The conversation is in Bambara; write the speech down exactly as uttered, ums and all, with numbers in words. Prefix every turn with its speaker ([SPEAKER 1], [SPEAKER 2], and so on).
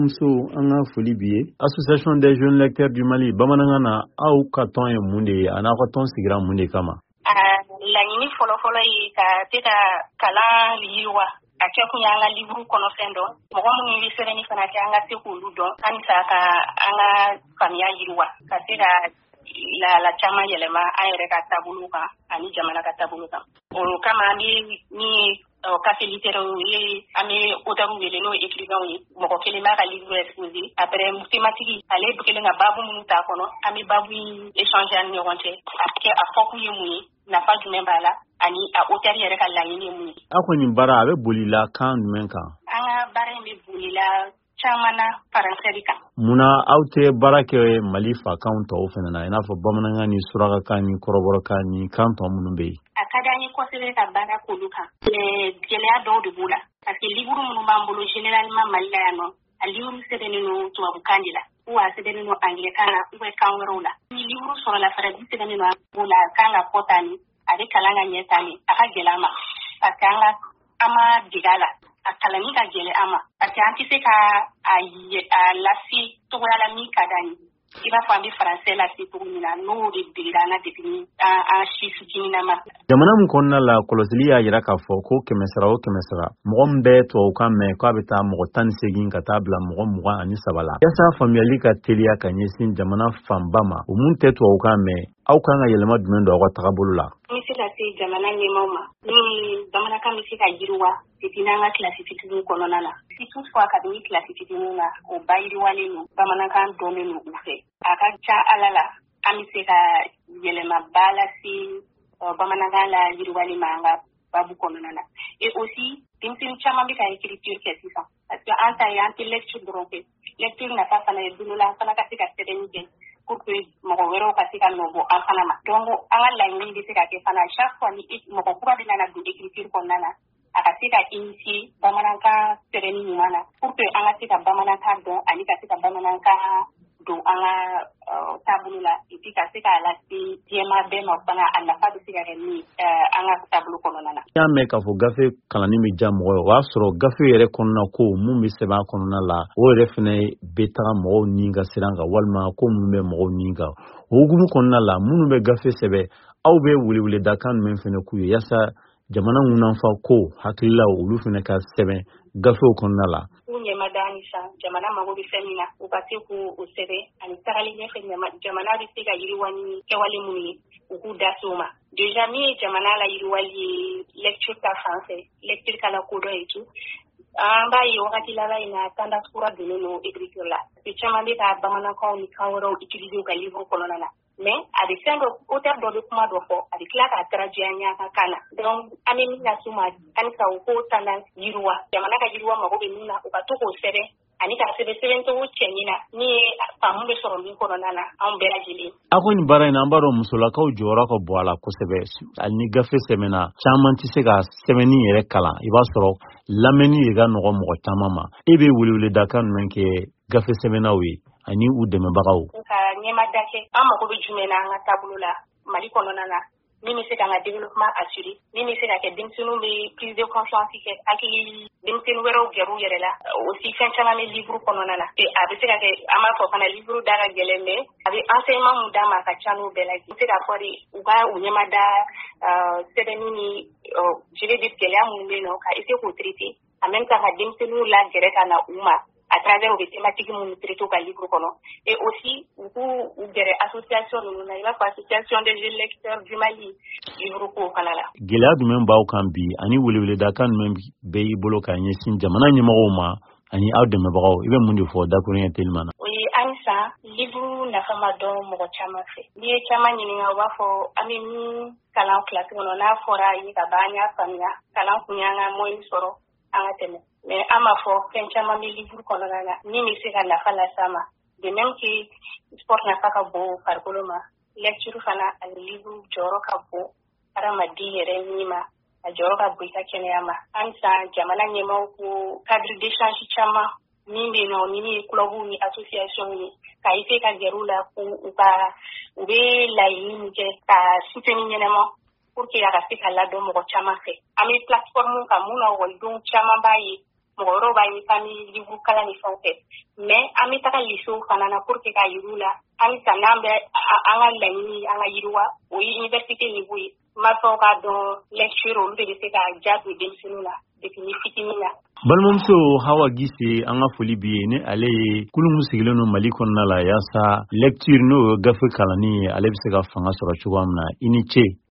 [SPEAKER 1] Muso an ka foli bi ye. Association des jeunes lecteurs du Mali bamanankan na aw ka tɔn ye mun de ye a n'aw ka tɔn sigira mun de kama?
[SPEAKER 2] Laɲini fɔlɔfɔlɔ ye ka se ka kalan yiriwa a kɛ kun y'an ka livre kɔnɔfɛn dɔn mɔgɔ minnu bɛ sɛbɛnni fana kɛ an ka se k'olu dɔn halisa ka an ka faamuya yiriwa ka se ka lahala caman yɛlɛma an yɛrɛ ka taabolo kan ani jamana ka taabolo kan. O kama an bɛ ni café littéraire ye an bɛ auteur wele n'o écrivain ye mɔgɔ kelen b'a ka livre exposé après thématique ale bɛ kelen ka babu minnu t'a kɔnɔ an bɛ babu échanger ani ɲɔgɔn cɛ a kɛ a fɔ kun ye mun ye nafa jumɛn b'a la ani a auteur yɛrɛ ka laɲini ye mun ye.
[SPEAKER 1] Aw kɔni baara a bɛ bolila kan jumɛn kan?
[SPEAKER 2] An ka baara in bɛ bolila caman na faransɛ de kan.
[SPEAKER 1] Munna aw tɛ baara kɛ Mali fakanw tɔw fana na i n'a fɔ bamanankan ni surakakan ni kɔrɔbɔrɔkan ni kan tɔ minnu bɛ yen?
[SPEAKER 2] A ka d'an ye kosɛbɛ ka baara k'olu kan mais gɛlɛya dɔw de b'u la parce que livre minnu b'an bolo généralement Mali la yan nɔ a livre sɛbɛnnen don tubabukan de la ou a sɛbɛnnen don anglais-kan na ou bien kan wɛrɛw la ni livre sɔrɔla faransi sɛbɛnnen don o la a kan ka fɔ tan ni a bɛ kalan ka ɲɛ tan ni a ka gɛlɛn an ma parce que an ka an ma dege a la a kalanni ka gɛlɛn an ma parce que an tɛ se ka a a lase cogoya la min ka d'an ye i b'a fɔ an bɛ faransɛ lase cogo min na n'o de degera an na depuis an si fitininama.
[SPEAKER 1] Jamana min kɔnɔna la kɔlɔsili y'a jira k'a fɔ ko kɛmɛ sara o kɛmɛ sara mɔgɔ min bɛ tubabukan mɛn k'a bɛ taa mɔgɔ tan ni seegin ka taa bila mɔgɔ mugan ani saba la. Yaasa faamuyali ka teliya ka ɲɛsin jamana fanba ma o mun tɛ tubabukan mɛn aw kan ka yɛlɛma jumɛn don aw ka tagabolo la?
[SPEAKER 2] N bɛ se ka se jamana ɲɛmaaw ma ni bamanankan bɛ se ka yiriwa depuis n'an ka kilasi fitinin kɔnɔna na si toutefois kabini kilasi fitinin na o bayiriwalen don bamanankan dɔnnen don u fɛ a ka ca ala la an bɛ se ka yɛlɛmaba lase bamanankan la yiriwali ma an ka babu kɔnɔna na et aussi denmisɛnnin caman bɛ ka écriture kɛ sisan parce que an ta ye an tɛ lecture dɔrɔn kɛ lecture nafa fana ye don dɔ la an fana ka se ka sɛbɛnni kɛ pour que mɔgɔ wɛrɛw ka se ka nɔ bɔ an fana ma donc an ka laɲini bɛ se ka kɛ fana chaque fois ni mɔgɔ kura bɛ nana don écriture kɔnɔna na a ka se ka initier bamanankan sɛbɛnni ɲuman na pour que an ka se ka bamanankan dɔn ani ka se ka bamanankan don an ka taabolo la et puis ka se k'a lase diɲɛma bɛɛ ma fana a nafa bɛ se ka kɛ min ye an ka taabolo kɔnɔna na.
[SPEAKER 1] N'i y'a mɛn k'a fɔ gafe kalanni bɛ diya mɔgɔ ye o b'a sɔrɔ gafe yɛrɛ kɔnɔna ko mun bɛ sɛbɛn a kɔnɔna la o yɛrɛ fana bɛ taga mɔgɔw ni ka siran kan walima ko mun bɛ mɔgɔw ni kan o hukumu kɔnɔna la minnu bɛ gafe sɛbɛn aw bɛ weleweledakan jumɛn fana k'u ye yaasa jamana ŋunanfa ko hakilila olu fana ka sɛbɛn gafew kɔnɔna la.
[SPEAKER 2] U ɲɛmada ni san jamana mago bɛ fɛn min na u ka se k'o sɛbɛn ani tagali ɲɛfɛ jamana bɛ se ka yiriwa ni kɛwale minnu ye u k'u da se o ma. Déjà min ye jamana la yiriwali ye lecture ta fan fɛ lecture ka la kodɔn et tout an b'a ye wagati laban in na tendance kura donnen don écriture la caman bɛ ka bamanankanw ni kan wɛrɛw utiliser u ka livre kɔnɔna na mais a bɛ fɛn dɔ auteur dɔ bɛ kuma dɔ fɔ a bɛ tila k'a traduire an ka kan na donc an bɛ min lase u ma halisa u k'o tendance yiriwa jamana ka yiriwa mago bɛ min na u ka to k'o sɛbɛn ani ka sɛbɛn sɛbɛncogo cɛɲi na min ye faamu bɛ sɔrɔ min kɔnɔna na anw bɛɛ lajɛlen.
[SPEAKER 1] Aw ko nin baara in na an b'a dɔn musolakaw jɔyɔrɔ ka bon a la kosɛbɛ hali ni gafe sɛbɛnna caman tɛ se ka sɛbɛnni yɛrɛ kalan i b'a sɔrɔ lamɛnni de ka nɔgɔ mɔgɔ caman ma e bɛ weleweledakan jumɛn kɛ gafe sɛbɛnnaw ye ani u dɛmɛbagaw?
[SPEAKER 2] Ka ɲɛmada kɛ an mago bɛ jumɛn na an ka taabolo la Mali kɔnɔna na min bɛ se k'an ka développement assurer min bɛ se ka kɛ denmisɛnninw bɛ prise de conscience kɛ hakili denmisɛnnin wɛrɛw gɛrɛ u yɛrɛ la aussi fɛn caman bɛ livre kɔnɔna na a bɛ se ka kɛ an b'a fɔ fana livre da ka gɛlɛn mais a bɛ enseignement mun d'a ma a ka ca n'o bɛɛ lajɛlen. N bɛ se k'a fɔ de u ka u ɲɛmada sɛbɛnni ni je vais dire gɛlɛya minnu bɛ yen nɔ ka essayer k'o traiter en même temps ka denmisɛnninw lagɛrɛ ka na u ma à travers les thématiques minnu traité ka livre kɔnɔ et aussi u k'u u gɛrɛ association ninnu na i b'a fɔ association des jeunes lecteurs du Mali livre ko fana la.
[SPEAKER 1] Gɛlɛya jumɛn b'aw kan bi ani weleweledakan jumɛn bɛ i bolo ka ɲɛsin jamana ɲɛmɔgɔw ma ani aw dɛmɛbagaw i bɛ mun de fɔ dakuruɲɛ telima na?
[SPEAKER 2] O ye halisa livre nafa ma dɔn mɔgɔ caman fɛ n'i ye caman ɲininka u b'a fɔ an bɛ min kalan kilasi kɔnɔ n'a fɔra ye ka ban an y'a faamuya kalan kun y'an ka moyen sɔrɔ an ka tɛmɛ mais an b'a fɔ fɛn caman bɛ livre kɔnɔna na min bɛ se ka nafa las'a ma de même que sport nafa ka bon farikolo ma lecture fana ani livre jɔyɔrɔ ka bon hadamaden yɛrɛ ni ma a jɔyɔrɔ ka bon i ka kɛnɛya ma halisa jamana ɲɛmaaw ko cadre d'échange caman min bɛ yen nɔ ni min ye club ni association ye ka essayer ka gɛrɛ u la ko u ka u bɛ laɲini min kɛ ka soutenir ɲɛnama pour que a ka se ka ladɔn mɔgɔ caman fɛ an bɛ plateforme kan mun na ekɔlidenw caman b'a ye mɔgɔ wɛrɛw b'a ye k'an bɛ livre kalan ni fɛnw kɛ mais an bɛ taga lycée fana na pour que k'a yir'u la halisa n'an bɛ an ka laɲini an ka yiriwa o ye université niveau ye mansaw k'a dɔn lecture olu de bɛ se ka ja don denmisɛnninw la depuis ni fitinin na.
[SPEAKER 1] Balimamuso Hawa Gise an ka foli bi ye ni ale ye kulungu sigilen no Mali kɔnɔna la yaasa lecture n'o gafe kalanni ale bɛ se ka fanga sɔrɔ cogoya min na i ni ce.